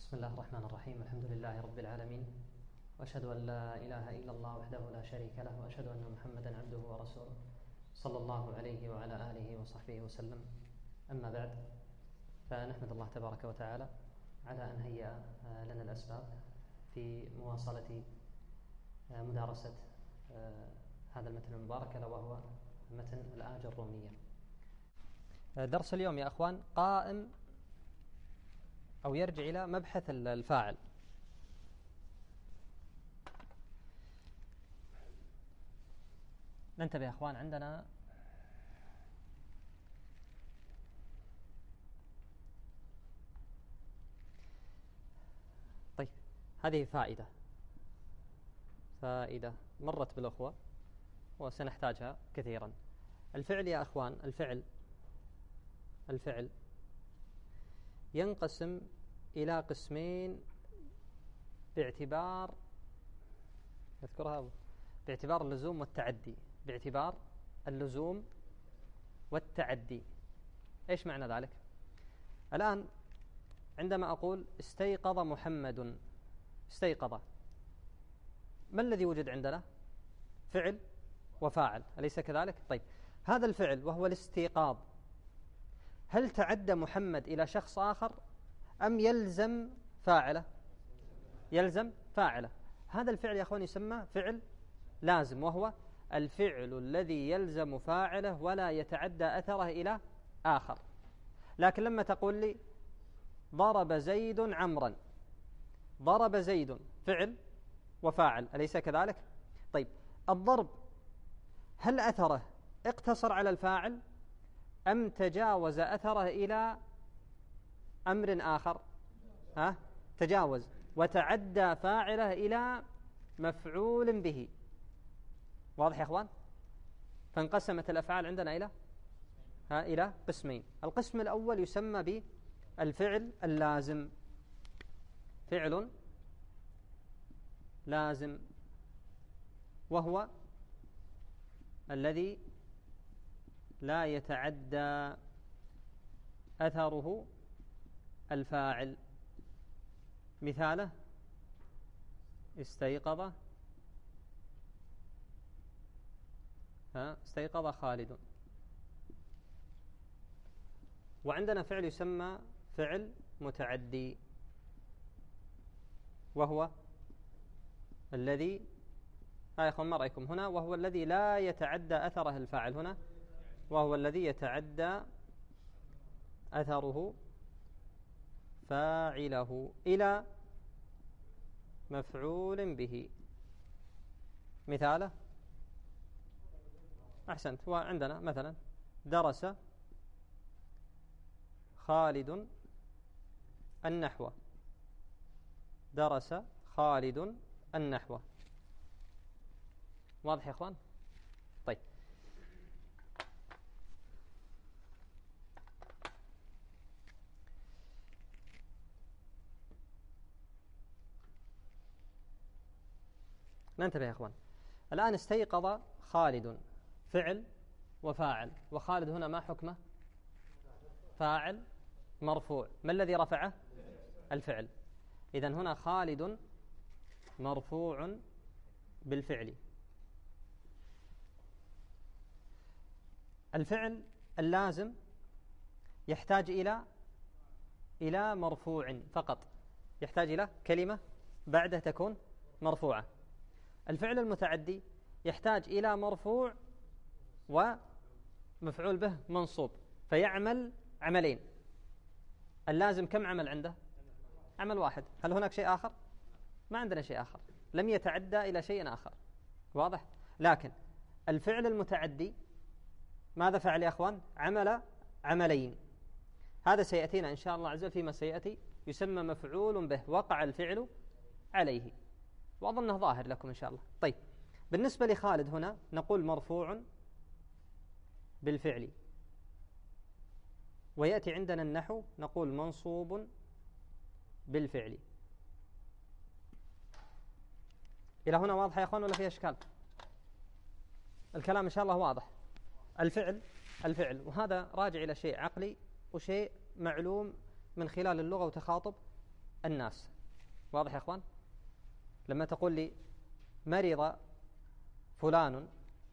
بسم الله الرحمن الرحيم. الحمد لله رب العالمين، وأشهد أن لا إله إلا الله وحده لا شريك له، وأشهد أن محمدا عبده ورسوله صلى الله عليه وعلى آله وصحبه وسلم. أما بعد، فنحمد الله تبارك وتعالى على أن هيأ لنا الأسباب في مواصلة مدارسة هذا المتن المبارك، وهو متن الآج الرومية. درس اليوم يا أخوان قائم أو يرجع إلى مبحث الفاعل. ننتبه يا أخوان، عندنا طيب هذه فائدة مرت بالأخوة وسنحتاجها كثيرا. الفعل يا أخوان، الفعل ينقسم إلى قسمين باعتبار اللزوم والتعدي. إيش معنى ذلك؟ الآن عندما أقول استيقظ محمد، استيقظ، ما الذي وجد عندنا؟ فعل وفاعل، أليس كذلك؟ طيب هذا الفعل وهو الاستيقاظ، هل تعدى محمد إلى شخص آخر أم يلزم فاعله؟ يلزم فاعله. هذا الفعل يا أخوان يسمى فعل لازم، وهو الفعل الذي يلزم فاعله ولا يتعدى أثره إلى آخر. لكن لما تقول لي ضرب زيد عمرا، ضرب زيد فعل وفاعل، أليس كذلك؟ طيب الضرب هل أثره اقتصر على الفاعل أم تجاوز أثره إلى أمر آخر؟ تجاوز وتعدى فاعله إلى مفعول به. واضح يا أخوان؟ فانقسمت الأفعال عندنا إلى قسمين. القسم الأول يسمى بالفعل اللازم، فعل لازم، وهو الذي لا يتعدى أثره الفاعل. مثاله استيقظ خالد. وعندنا فعل يسمى فعل متعدي، وهو الذي يا أخوان ما رأيكم هنا؟ وهو الذي لا يتعدى أثره الفاعل هنا، وهو الذي يتعدى أثره فاعله إلى مفعول به. مثاله أحسنت، وعندنا مثلا درس خالد النحو، درس خالد النحو. واضح يا أخوان؟ طيب ننتبه يا أخوان. الآن استيقظ خالد فعل وفاعل، وخالد هنا ما حكمه؟ فاعل مرفوع. ما الذي رفعه؟ الفعل. إذن هنا خالد مرفوع بالفعل. الفعل اللازم يحتاج إلى مرفوع فقط، يحتاج إلى كلمة بعده تكون مرفوعة. الفعل المتعدي يحتاج إلى مرفوع ومفعول به منصوب، فيعمل عملين. اللازم كم عمل عنده؟ عمل واحد. هل هناك شيء آخر؟ ما عندنا شيء آخر، لم يتعدى إلى شيء آخر. واضح؟ لكن الفعل المتعدي ماذا فعل يا أخوان؟ عمل عملين. هذا سيأتينا إن شاء الله عز وجل فيما سيأتي، يسمى مفعول به، وقع الفعل عليه، وأظنه ظاهر لكم إن شاء الله. طيب بالنسبة لخالد هنا نقول مرفوع بالفعل، ويأتي عندنا النحو نقول منصوب بالفعل. إلى هنا واضح يا أخوان ولا فيها إشكال؟ الكلام إن شاء الله واضح. الفعل، وهذا راجع إلى شيء عقلي وشيء معلوم من خلال اللغة وتخاطب الناس. واضح يا أخوان؟ لما تقول لي مرض فلان،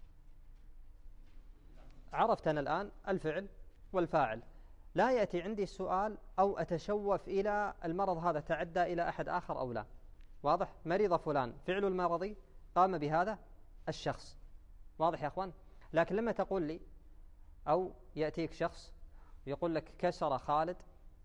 عرفت أنا الآن الفعل والفاعل، لا يأتي عندي السؤال أو أتشوف إلى المرض هذا تعدى إلى أحد آخر أو لا. واضح؟ مرض فلان، فعل المرضي قام بهذا الشخص. واضح يا أخوان؟ لكن لما تقول لي أو يأتيك شخص يقول لك كسر خالد،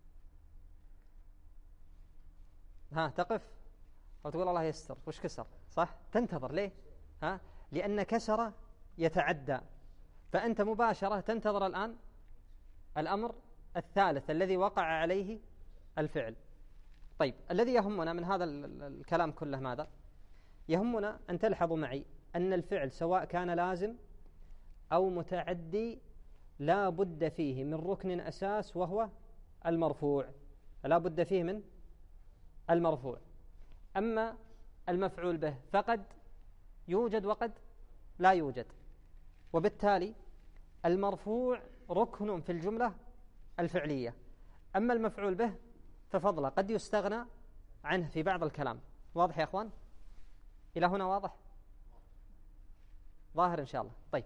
تقف أو تقول الله يستر، وش كسر؟ صح؟ تنتظر. ليه؟ لأن كسر يتعدى، فأنت مباشرة تنتظر الآن الأمر الثالث الذي وقع عليه الفعل. طيب، الذي يهمنا من هذا الكلام كله ماذا؟ يهمنا أن تلحظوا معي أن الفعل سواء كان لازم أو متعدي لا بد فيه من ركن أساس وهو المرفوع. لا بد فيه من المرفوع. أما المفعول به فقد يوجد وقد لا يوجد، وبالتالي المرفوع ركن في الجملة الفعلية. أما المفعول به ففضله قد يستغنى عنه في بعض الكلام. واضح يا أخوان؟ إلى هنا واضح؟ ظاهر إن شاء الله. طيب،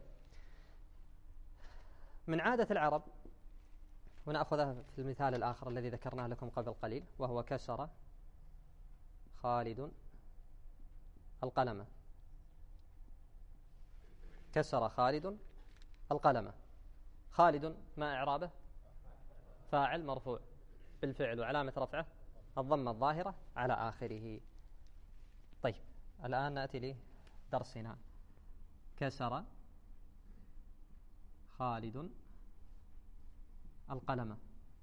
من عادة العرب، ونأخذها في المثال الآخر الذي ذكرناه لكم قبل قليل، وهو كسر خالد القلم. كسر خالد القلم. خالد ما إعرابه؟ فاعل مرفوع بالفعل، وعلامة رفعه الضمة الظاهرة على آخره. طيب، الآن نأتي لدرسنا. كسر خالد القلم.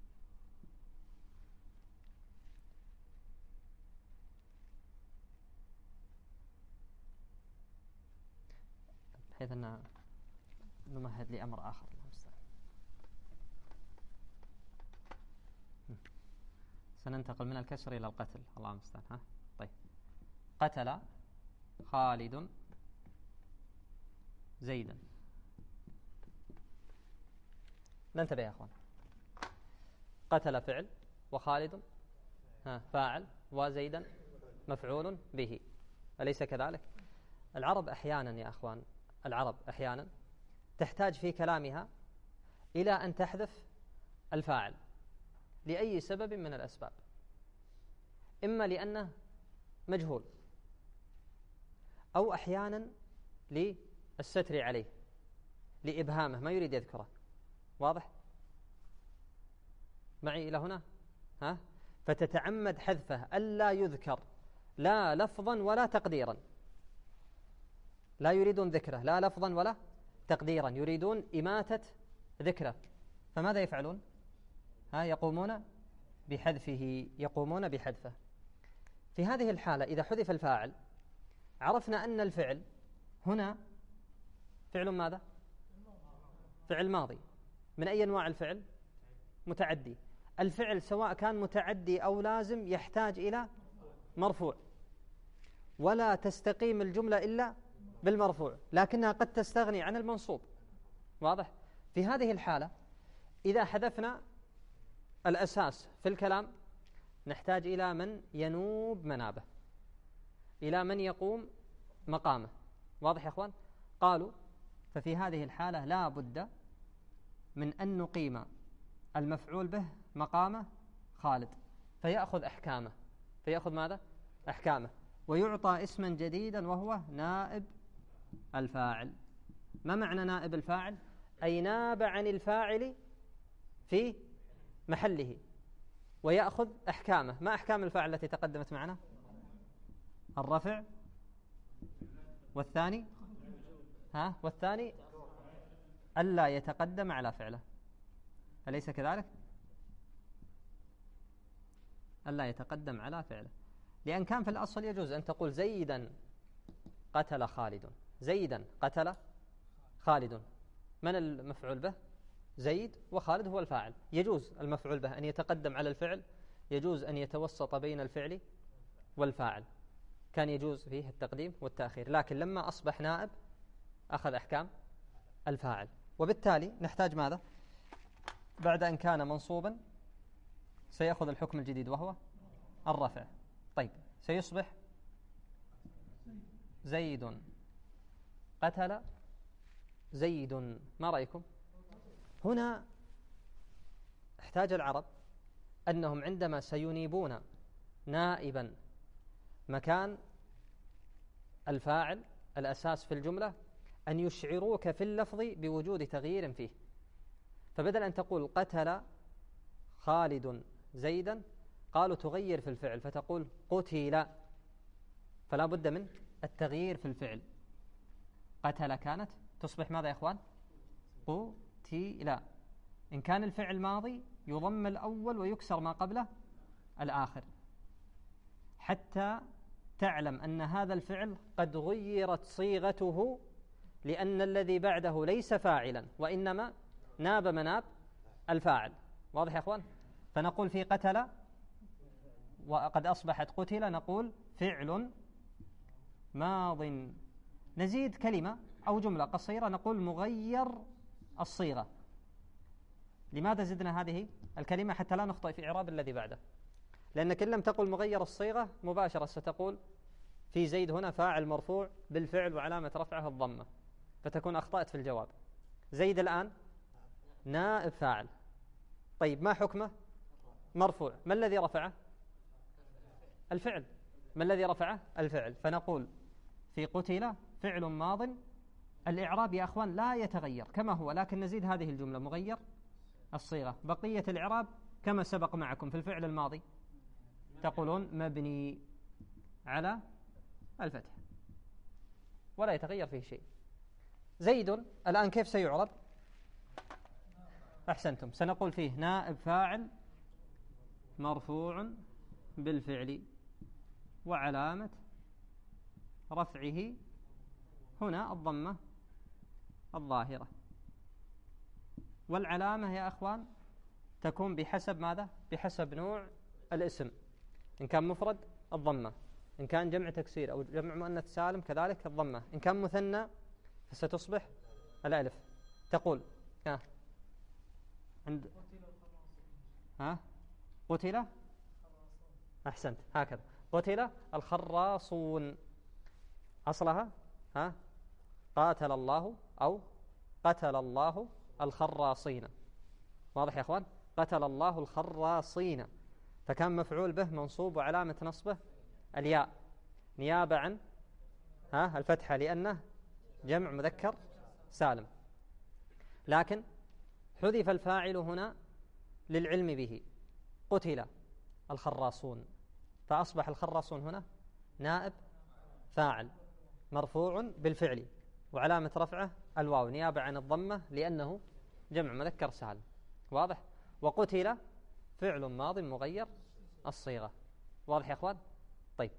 بحيث أن نمهد لأمر آخر. سننتقل من الكسر إلى القتل. الله المستعان. طيب، قتل خالد زيدا. ننتبه يا أخوان، قتل فعل، وخالد فاعل، وزيدا مفعول به، أليس كذلك؟ العرب أحيانا يا أخوان، العرب أحيانا تحتاج في كلامها إلى أن تحذف الفاعل لأي سبب من الأسباب، إما لأنه مجهول، أو أحيانا للستر عليه، لإبهامه ما يريد يذكره. واضح معي إلى هنا؟ فتتعمد حذفه ألا يذكر لا لفظا ولا تقديرا. لا يريدون ذكره لا لفظا ولا تقديرا، يريدون إماتة ذكره. فماذا يفعلون؟ يقومون بحذفه. في هذه الحالة إذا حذف الفاعل عرفنا أن الفعل هنا فعل ماذا؟ فعل ماضي. من أي أنواع الفعل؟ متعدي. الفعل سواء كان متعدي أو لازم يحتاج إلى مرفوع، ولا تستقيم الجملة إلا بالمرفوع، لكنها قد تستغني عن المنصوب. واضح؟ في هذه الحالة إذا حذفنا الأساس في الكلام نحتاج إلى من ينوب منابه، إلى من يقوم مقامه. واضح يا أخوان؟ قالوا ففي هذه الحالة لا بد من أن نقيم المفعول به مقامه خالد، فيأخذ أحكامه. فيأخذ ماذا؟ أحكامه، ويعطى اسما جديدا وهو نائب الفاعل. ما معنى نائب الفاعل؟ أي ناب عن الفاعل في محله، ويأخذ أحكامه. ما أحكام الفاعل التي تقدمت معنا؟ الرفع، والثاني والثاني ألا يتقدم على فعله، أليس كذلك؟ ألا يتقدم على فعله، لأن كان في الأصل يجوز أن تقول زيدا قتل خالد. زيدا قتل خالد، من المفعول به؟ زيد، وخالد هو الفاعل. يجوز المفعول به أن يتقدم على الفعل، يجوز أن يتوسط بين الفعل والفاعل، كان يجوز فيه التقديم والتأخير. لكن لما أصبح نائب أخذ أحكام الفاعل، وبالتالي نحتاج ماذا؟ بعد أن كان منصوبا سيأخذ الحكم الجديد وهو الرفع. طيب سيصبح زيد قتل زيد. ما رأيكم؟ هنا احتاج العرب أنهم عندما سينيبون نائبا مكان الفاعل الأساس في الجملة أن يشعروك في اللفظ بوجود تغيير فيه، فبدل أن تقول قتل خالد زيدا قالوا تغير في الفعل فتقول قتل، فلا بد من التغيير في الفعل. قتل كانت تصبح ماذا يا إخوان؟ قتل. إن كان الفعل ماضي يضم الأول ويكسر ما قبله الآخر، حتى تعلم أن هذا الفعل قد غيرت صيغته لأن الذي بعده ليس فاعلا وإنما ناب مناب الفاعل. واضح يا أخوان؟ فنقول في قتل وقد أصبحت قتل نقول فعل ماض، نزيد كلمة أو جملة قصيرة نقول مغير الصيغة. لماذا زدنا هذه الكلمة؟ حتى لا نخطئ في إعراب الذي بعده، لأنك إن لم تقل مغير الصيغة مباشرة ستقول في زيد هنا فاعل مرفوع بالفعل وعلامة رفعه الضمة، فتكون أخطأت في الجواب. زيد الآن نائب فاعل، طيب ما حكمه؟ مرفوع. ما الذي رفعه؟ الفعل. ما الذي رفعه؟ الفعل. فنقول في قتل فعل ماض. الإعراب يا أخوان لا يتغير كما هو، لكن نزيد هذه الجملة مغير الصيغة. بقية الإعراب كما سبق معكم في الفعل الماضي تقولون مبني على الفتح ولا يتغير فيه شيء. زيد الآن كيف سيعرب؟ أحسنتم، سنقول فيه نائب فاعل مرفوع بالفعل وعلامة رفعه هنا الضمة الظاهرة. والعلامة يا أخوان تكون بحسب ماذا؟ بحسب نوع الاسم. إن كان مفرد الضمة، إن كان جمع تكسير أو جمع مؤنث سالم كذلك الضمة، إن كان مثنى فستصبح الألف. تقول عند قتل أحسنت هكذا قتل الخراصون، أصلها قاتل الله أو قتل الله الخراصين. واضح يا أخوان؟ قتل الله الخراصين، فكان مفعول به منصوب وعلامة نصبه الياء نيابة عن الفتحة لأنه جمع مذكر سالم، لكن حذف الفاعل هنا للعلم به، قتل الخراصون، فأصبح الخراصون هنا نائب فاعل مرفوع بالفعل وعلامة رفعه الواو نيابة عن الضمة لأنه جمع مذكر سالم. واضح؟ وقتل فعل ماض مغير الصيغة. واضح يا أخوان؟ طيب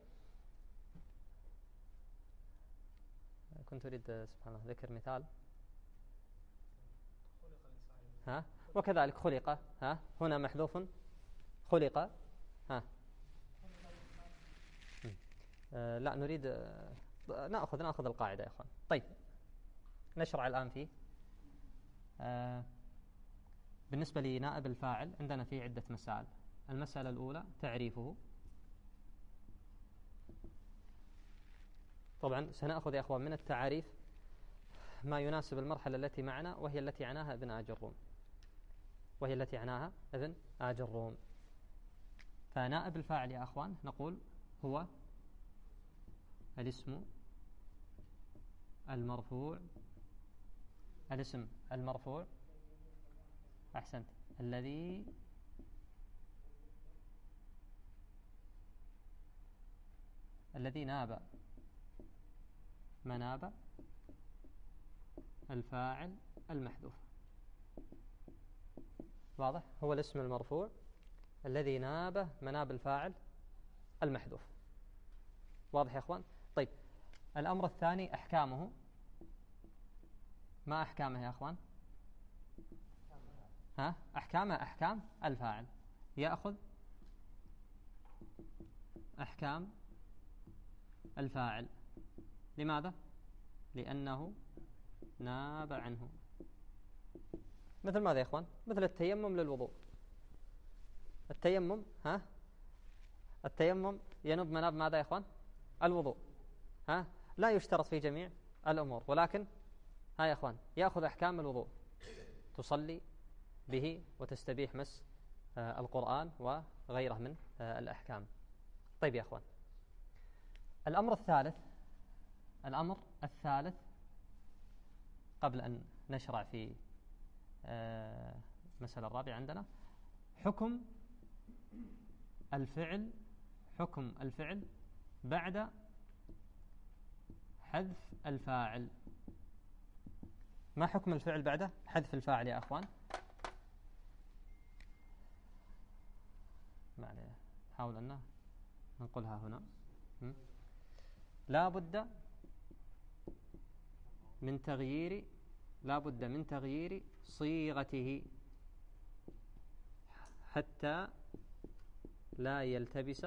كنت أريد سبحان الله ذكر مثال وكذلك خلق هنا محذوف خلق لا نريد نأخذ القاعدة يا أخوان. طيب نشرع الآن فيه. بالنسبة لنائب الفاعل عندنا فيه عدة مسائل. المسألة الأولى تعريفه. طبعا سنأخذ يا أخوان من التعاريف ما يناسب المرحلة التي معنا، وهي التي عناها ابن آجروم. فنائب الفاعل يا أخوان نقول هو الاسم المرفوع أحسنت الذي ناب مناب الفاعل المحذوف. واضح؟ هو الاسم المرفوع الذي ناب مناب الفاعل المحذوف. واضح يا أخوان؟ طيب الأمر الثاني أحكامه. ما أحكامه يا أخوان؟ أحكامه أحكام الفاعل، يأخذ أحكام الفاعل. لماذا؟ لأنه ناب عنه. مثل ماذا يا أخوان؟ مثل التيمم للوضوء. التيمم التيمم ينوب مناب ماذا يا إخوان؟ الوضوء. لا يشترط في جميع الأمور، ولكن يا إخوان يأخذ أحكام الوضوء، تصلي به وتستبيح مس القرآن وغيره من الأحكام. طيب يا إخوان، الأمر الثالث قبل أن نشرع في مسألة الرابعة عندنا حكم الفعل بعد حذف الفاعل. ما حكم الفعل بعد حذف الفاعل يا أخوان؟ حاول أن ننقلها هنا. لا بد من تغيير صيغته حتى لا يلتبس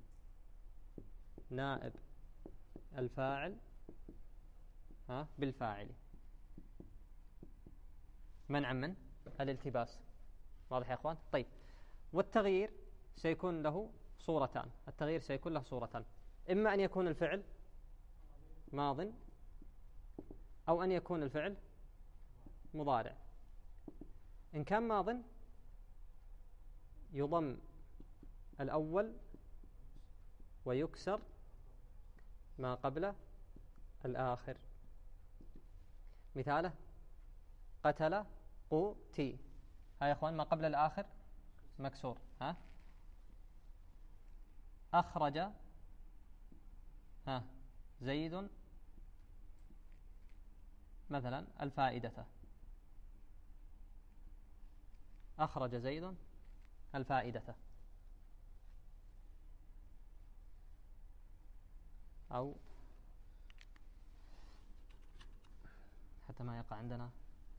نائب الفاعل بالفاعل، منعا من الالتباس. واضح يا أخوان؟ طيب، والتغيير سيكون له صورتان. إما أن يكون الفعل ماض أو أن يكون الفعل مضارع. إن كان ماض يضم الأول ويكسر ما قبل الآخر. مثاله قتل قتي، يا أخوان ما قبل الآخر مكسور. أخرج زيد مثلا الفائدة، أخرج زيد الفائدة. أو حتى ما يقع عندنا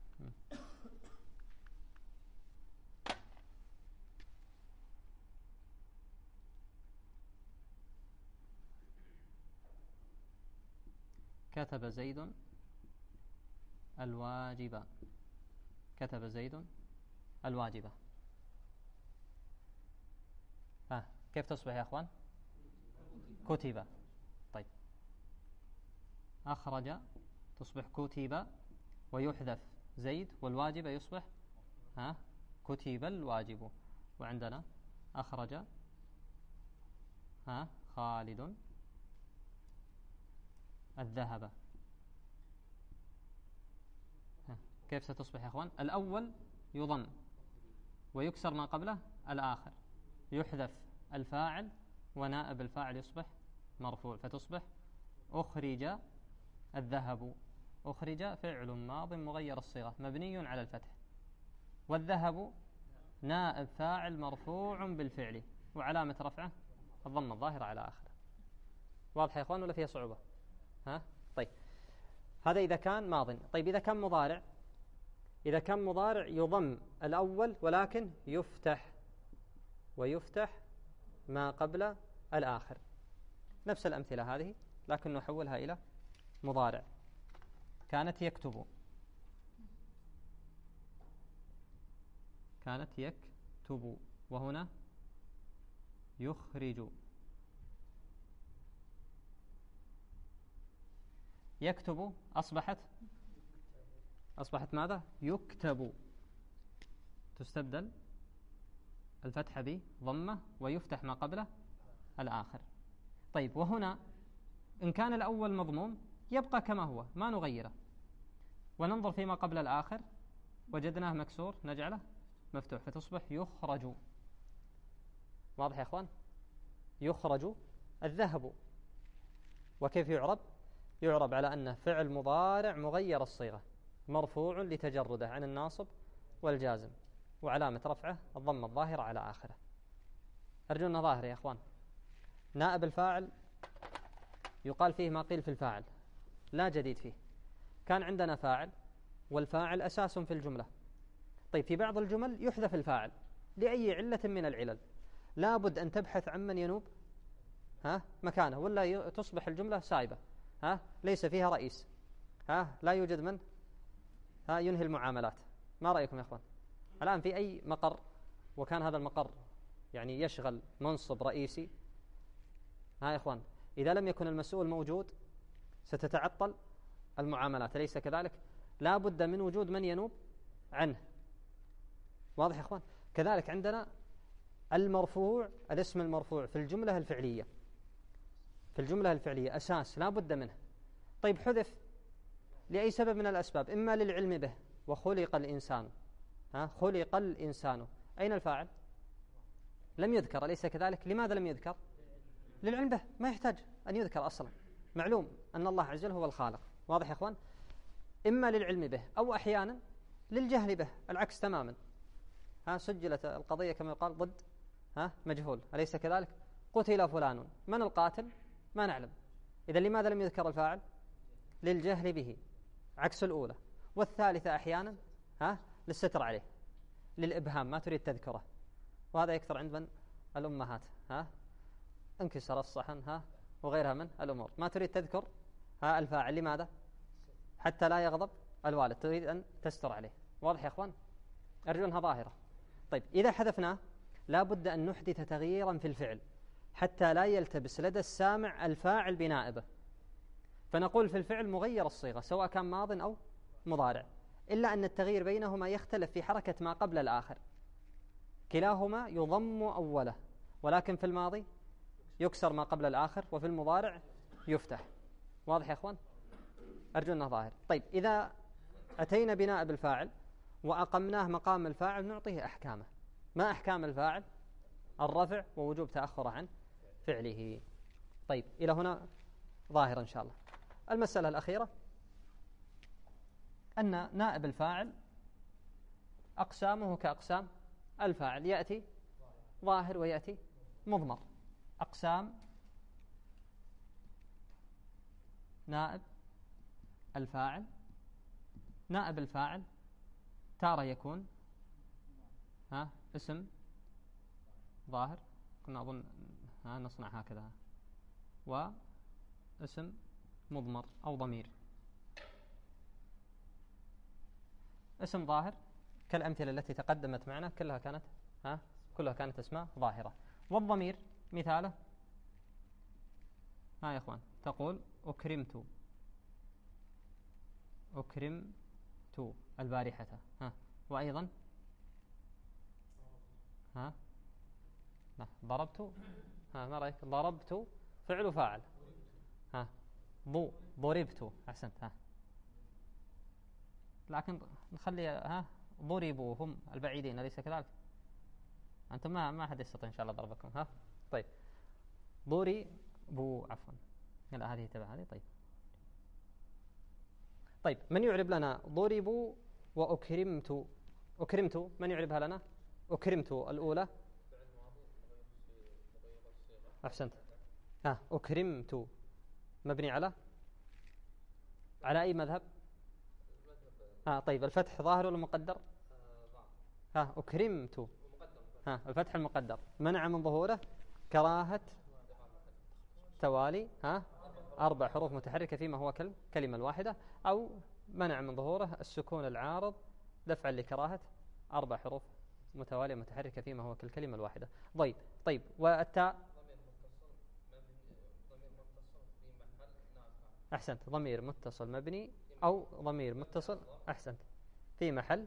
كتب زيد الواجب. كيف تصبح يا أخوان؟ كتب. طيب، أخرج تصبح كتب ويحذف زيد، والواجب يصبح كتب الواجب. وعندنا أخرج خالد الذهب. كيف ستصبح يا أخوان؟ الأول يضم ويكسر ما قبله الآخر، يحذف الفاعل ونائب الفاعل يصبح مرفوع، فتصبح أخرج الذهب. أخرج فعل ماض مغير الصيغة مبني على الفتح، والذهب نائب فاعل مرفوع بالفعل، وعلامة رفعه الضمة الظاهرة على آخره. واضح يا إخوان ولا فيها صعوبة؟ طيب، هذا إذا كان ماض. طيب، إذا كان مضارع يضم الأول ولكن يفتح ما قبل الآخر. نفس الأمثلة هذه لكن نحولها إلى مضارع. كانت يكتب، وهنا يخرج. يكتب أصبحت ماذا؟ يكتب. تستبدل الفتحة بضمة ويفتح ما قبله الآخر. طيب، وهنا إن كان الأول مضموم يبقى كما هو، ما نغيره، وننظر فيما قبل الآخر وجدناه مكسور نجعله مفتوح، فتصبح يخرج. واضح يا أخوان؟ يخرج الذهب. وكيف يعرب؟ يعرب على أنه فعل مضارع مغير الصيغة مرفوع لتجرده عن الناصب والجازم، وعلامة رفعه الضمة الظاهرة على آخره. أرجو أنه ظاهر يا أخوان. نائب الفاعل يقال فيه ما قيل في الفاعل، لا جديد فيه. كان عندنا فاعل، والفاعل أساس في الجملة. طيب، في بعض الجمل يحذف الفاعل لأي علة من العلل، لابد أن تبحث عمن ينوب مكانه، ولا تصبح الجملة سايبة، ليس فيها رئيس، لا يوجد من ينهي المعاملات. ما رأيكم يا أخوان؟ الآن في أي مقر وكان هذا المقر يعني يشغل منصب رئيسي، ها يا إخوان، إذا لم يكن المسؤول موجود ستتعطل المعاملات، أليس كذلك؟ لا بد من وجود من ينوب عنه. واضح يا إخوان؟ كذلك عندنا المرفوع، الاسم المرفوع في الجملة الفعلية، في الجملة الفعلية أساس لا بد منه. طيب حذف لأي سبب من الأسباب، إما للعلم به، وخلق الإنسان، خلق الإنسان، أين الفاعل؟ لم يذكر، أليس كذلك؟ لماذا لم يذكر؟ للعلم به، ما يحتاج أن يذكر أصلا، معلوم أن الله عز وجل هو الخالق. واضح يا إخوان؟ إما للعلم به أو أحيانا للجهل به، العكس تماما. سجلت القضية كما يقال ضد مجهول، أليس كذلك؟ قتل فلان، من القاتل؟ ما نعلم. إذا لماذا لم يذكر الفاعل؟ للجهل به، عكس الأولى. والثالثة أحيانا للستر عليه، للإبهام، ما تريد تذكره، وهذا يكثر عند من؟ الأمهات، انكسر الصحن وغيرها من الأمور، ما تريد تذكر الفاعل، لماذا؟ حتى لا يغضب الوالد، تريد أن تستر عليه. واضح يا أخوان؟ أرجو أنها ظاهرة. طيب إذا حذفناه لا بد أن نحدث تغييرا في الفعل حتى لا يلتبس لدى السامع الفاعل بنائبه، فنقول في الفعل مغير الصيغة سواء كان ماض أو مضارع، إلا أن التغيير بينهما يختلف في حركة ما قبل الآخر، كلاهما يضم أوله، ولكن في الماضي يكسر ما قبل الآخر، وفي المضارع يفتح. واضح يا أخوان؟ أرجو أنه ظاهر. طيب إذا أتينا بنائب الفاعل وأقمناه مقام الفاعل نعطيه أحكامه. ما أحكام الفاعل؟ الرفع ووجوب تأخر عن فعله. طيب إلى هنا ظاهر إن شاء الله. المسألة الأخيرة أن نائب الفاعل أقسامه كأقسام الفاعل، يأتي ظاهر ويأتي مضمر. أقسام نائب الفاعل: نائب الفاعل تارة يكون اسم ظاهر، كنا أظن نصنع هكذا، واسم مضمر أو ضمير. اسم ظاهر كالأمثلة التي تقدمت معنا كلها كانت اسماء ظاهرة. والضمير مثاله يا إخوان، تقول أكرمت البارحة، وأيضا ضربت، ما رأيك؟ ضربت فعل وفاعل، ضربت، أحسنت. لكن نخلي ضربوا هم البعيدين، أليس كذلك؟ أنتم ما أحد يستطيع إن شاء الله ضربكم. طيب ضربوا، عفوا، لا هذه تبع هذه. طيب من يعرب لنا ضربوا وأكرمت؟ أكرمت من يعربها لنا؟ أكرمت الأولى، أحسنت. أكرمت مبني على أي مذهب؟ طيب الفتح ظاهر ولا مقدر؟ أكرمت الفتح المقدر، منع من ظهوره كراهة توالي 4 حروف متحركة فيما هو كالكلمة الواحدة، أو منع من ظهوره السكون العارض دفعا لكراهة 4 حروف متوالية متحركة فيما هو كالكلمة الواحدة. طيب والتاء؟ أحسنت، ضمير متصل مبني أو ضمير متصل، أحسنت، في محل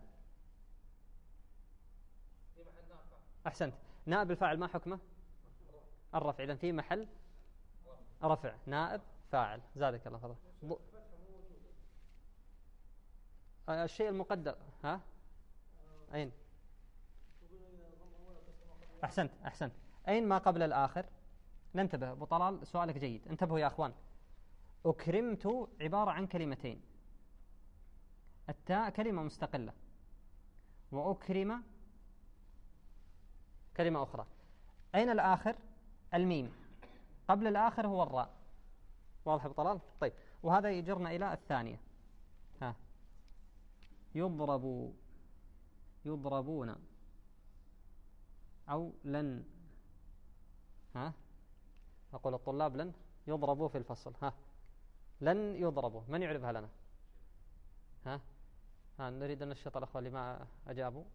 أحسنت. نائب الفاعل ما حكمه؟ الرفع، إذن في محل رفع نائب فاعل. زادك الله فضل. الشيء المقدر أين؟ أحسنت. أين ما قبل الآخر؟ ننتبه أبو طلال، سؤالك جيد، انتبهوا يا أخوان. أكرمت عبارة عن كلمتين، التاء كلمة مستقلة، وأكرم كلمة أخرى. أين الآخر؟ الميم، قبل الآخر هو الراء. واضح أبو طلال؟ طيب، وهذا يجرنا إلى الثانية. يضربون أو لن، أقول الطلاب لن يضربوا في الفصل، لن يضربوا، من يعرفها لنا؟ نريد أن نشط الأخوة اللي ما أجابوا.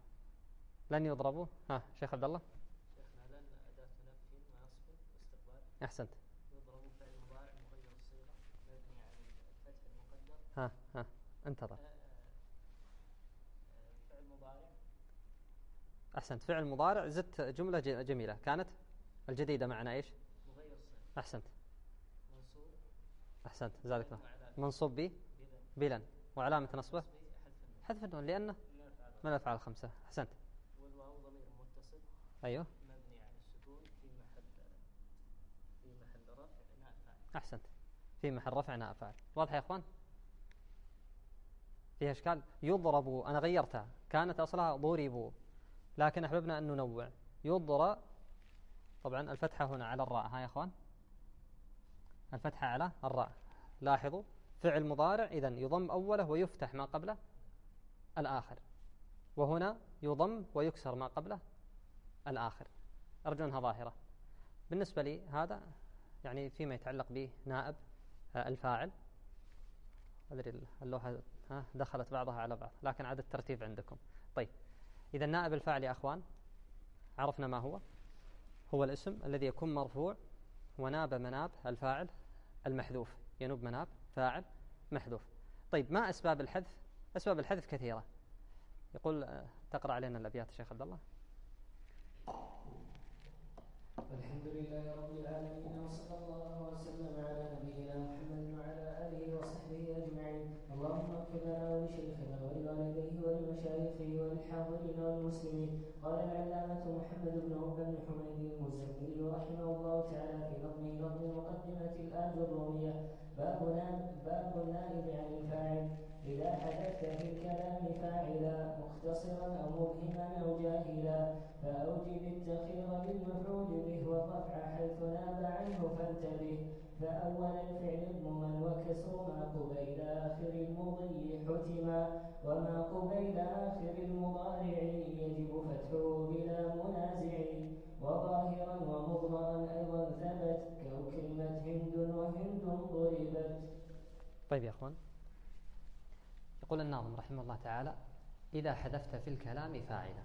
لن يضربوا، شيخ عبد الله. شيخنا لن أداة نفي ونصب واستقبال. أحسنت. يضرب فعل مضارع مغير الصيغة مبني على الفتح المقدر. ها انتظر. فعل مضارع. أحسنت. فعل مضارع زدت جملة جميلة كانت الجديدة معنا إيش؟ مغير الصيغة. أحسنت. منصوب. أحسنت زادك منصوب به بلن وعلامة نصبه حذف النون لأنه من الأفعال الخمسة. أحسنت. والواو ضمير متصل. أيوه. مبني على السكون في محل رفع نائب فاعل. أحسنت. في محل رفع نائب فاعل. واضح يا إخوان؟ فيها إشكال؟ يضرب أنا غيرتها كانت أصلها ضربوا لكن أحببنا أن ننوع. يضرب طبعا الفتحة هنا على الراء. ها يا إخوان الفتحة على الراء. لاحظوا فعل مضارع إذن يضم أوله ويفتح ما قبله الآخر وهنا يضم ويكسر ما قبله الآخر. أرجو أنها ظاهرة بالنسبة لي. هذا يعني فيما يتعلق به نائب الفاعل. أدري اللوحة دخلت بعضها على بعض لكن عاد الترتيب عندكم. طيب إذا نائب الفاعل يا أخوان عرفنا ما هو. هو الاسم الذي يكون مرفوع وناب مناب الفاعل المحذوف. ينوب مناب فاعل محذوف. طيب ما أسباب الحذف؟ أسباب الحذف كثيرة. يقول تقرأ علينا الأبيات الشيخ عبد الله. الحمد لله رب العالمين وصلى الله وسلم على نبينا محمد وعلى آله وصحبه أجمعين. اللهم اغفر لنا ولشيخنا ولوالديه ولمشايخه وللحاضرين والمسلمين. قال العلامة محمد بن حميد المزني رحمه الله تعالى في نظمه نظم المقدمة الآجرومية باب النائب عن الفاعل. إذا حدثت في الكلام فاعلا مختصرا أو مبهما أو جاهلا فأوجب التخير للمفعول به والرفع حيث ناب عنه فانتبه. فأول الفعل اضمما وكسر ما قبيل آخر المضي حتما وما قبيل آخر المضارع يجب فتحه بلا منازع وظاهرا ومضمرا أيضا ثبت كلمة هند وهند ضربت. طيب يا أخوان يقول الناظم رحمه الله تعالى إذا حذفت في الكلام فاعلا.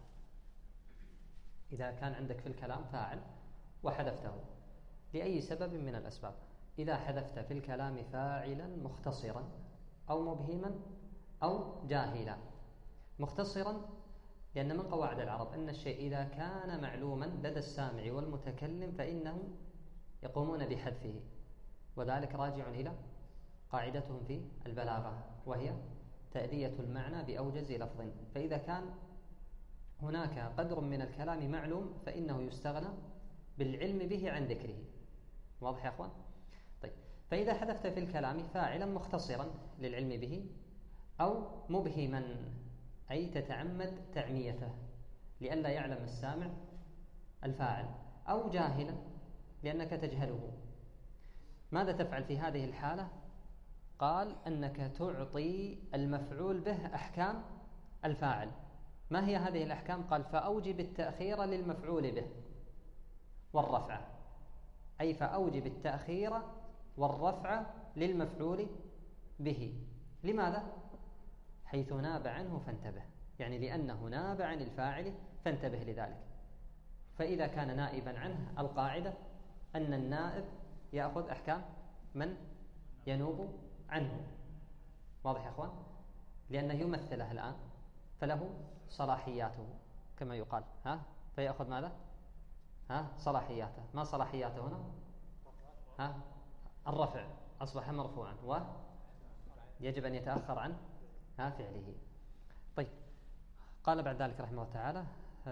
إذا كان عندك في الكلام فاعل وحذفته لأي سبب من الأسباب. إذا حذفت في الكلام فاعلا مختصرا أو مبهما أو جاهلا. مختصرا لأن من قواعد العرب أن الشيء إذا كان معلوما لدى السامع والمتكلم فإنهم يقومون بحذفه وذلك راجع إلى قاعدتهم في البلاغة وهي تأدية المعنى بأوجز لفظ. فإذا كان هناك قدر من الكلام معلوم فإنه يستغنى بالعلم به عن ذكره. واضح يا أخوان؟ طيب فإذا حذفت في الكلام فاعلا مختصرا للعلم به أو مبهما أي تتعمد تعميته لئلا يعلم السامع الفاعل أو جاهلا لأنك تجهله. ماذا تفعل في هذه الحالة؟ قال أنك تعطي المفعول به أحكام الفاعل. ما هي هذه الأحكام؟ قال فأوجب التأخير للمفعول به والرفع. أي فأوجب التأخير والرفع للمفعول به. لماذا؟ حيث ناب عنه فانتبه. يعني لأنه ناب عن الفاعل فانتبه لذلك. فإذا كان نائبا عنه القاعدة أن النائب يأخذ أحكام من ينوب عنه. واضح يا أخوان؟ لأنه يمثله الآن فله صلاحياته كما يقال. فيأخذ ماذا؟ صلاحياته. ما صلاحياته هنا؟ الرفع أصبح مرفوعا ويجب أن يتأخر عن فعله. طيب قال بعد ذلك رحمه الله تعالى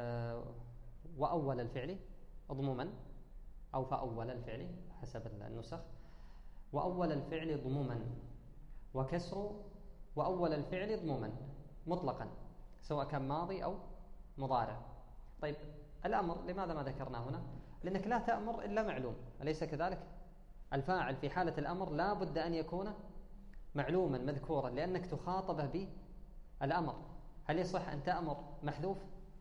وأول الفعل ضموما أو فأول الفعل حسب النسخ. وأول الفعل ضموما وكسر وأول الفعل ضموما مطلقا سواء كان ماضي أو مضارع. طيب الأمر لماذا ما ذكرناه هنا؟ لأنك لا تأمر إلا معلوم أليس كذلك؟ الفاعل في حالة الأمر لا بد أن يكون معلوما مذكورا لأنك تخاطب بالأمر. هل يصح أن تأمر محذوف؟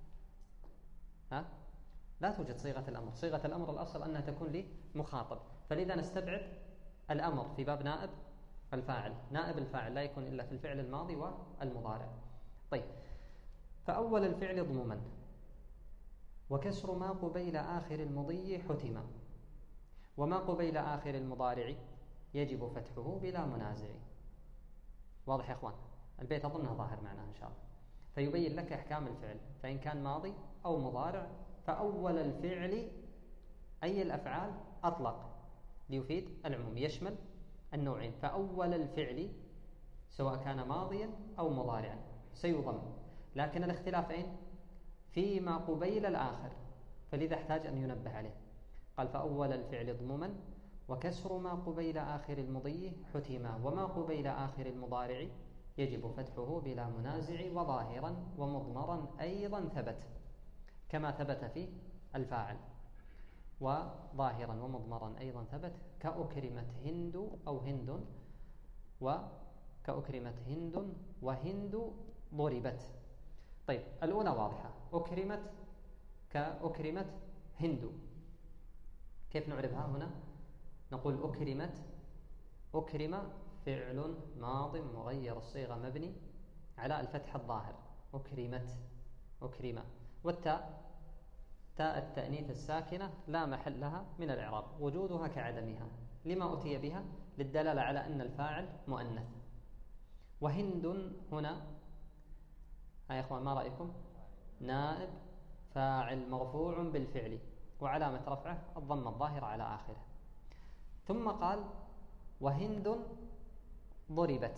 لا توجد صيغة الأمر. صيغة الأمر الأصل أنها تكون لي مخاطب. فلذا نستبعد الأمر في باب نائب الفاعل. نائب الفاعل لا يكون إلا في الفعل الماضي والمضارع. طيب فأول الفعل ضموما وكسر ما قبيل آخر المضي حتما وما قبيل آخر المضارع يجب فتحه بلا منازع. واضح يا إخوان؟ البيت أظنه ظاهر معنا إن شاء الله. فيبين لك أحكام الفعل، فإن كان ماضي أو مضارع فأول الفعل أي الأفعال أطلق ليفيد العموم، يشمل النوعين. فأول الفعل سواء كان ماضيا أو مضارعا سيضم، لكن الاختلاف أين؟ فيما قبيل الآخر، فلذا احتاج أن ينبه عليه. قال فأول الفعل ضمما وكسر ما قبيل آخر المضي حتما، وما قبيل آخر المضارع يجب فتحه بلا منازع، وظاهرا ومضمرا أيضا ثبت كما ثبت في الفاعل. وظاهرا ومضمرا أيضا ثبت كأكرمت هند أو هند، وكأكرمت هند وهند ضربت. طيب الأولى واضحة، أكرمت كأكرمت هند. كيف نعربها هنا؟ نقول أكرمت، أكرم فعل ماض مغير الصيغة مبني على الفتح الظاهر، أكرمت أكرم. والتاء تاء التأنيث الساكنة لا محل لها من الإعراب، وجودها كعدمها. لما أتي بها؟ للدلالة على أن الفاعل مؤنث. وهند هنا يا إخوان ما رأيكم؟ نائب فاعل مرفوع بالفعل، وعلامة رفعه الضمة الظاهرة على آخره. ثم قال وهند ضربت.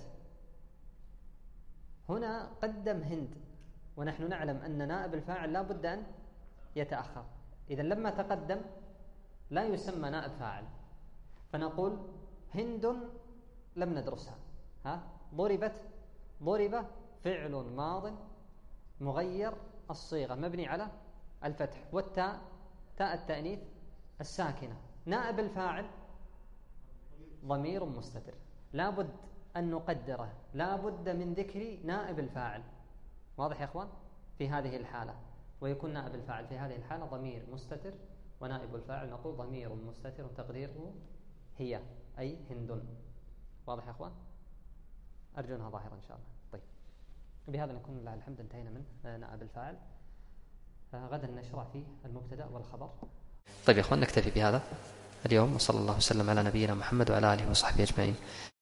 هنا قدم هند، ونحن نعلم أن نائب الفاعل لا بد أن يتأخر، إذا لما تقدم لا يسمى نائب فاعل، فنقول هند لم ندرسها. ضربت، ضرب فعل ماض مغير الصيغة مبني على الفتح، والتاء تاء التأنيث الساكنة. نائب الفاعل ضمير مستتر، لا بد أن نقدره، لا بد من ذكر نائب الفاعل. واضح يا إخوان؟ في هذه الحالة، ويكون نائب الفاعل في هذه الحالة ضمير مستتر، ونائب الفاعل نقول ضمير مستتر تقديره هي، أي هند. واضح يا إخوان؟ أرجو أنها ظاهرة إن شاء الله. طيب بهذا نكون لله الحمد انتهينا من نائب الفاعل. غدا نشرع في المبتدأ والخبر. طيب يا إخوان نكتفي بهذا اليوم، وصلى الله وسلم على نبينا محمد وعلى آله وصحبه أجمعين.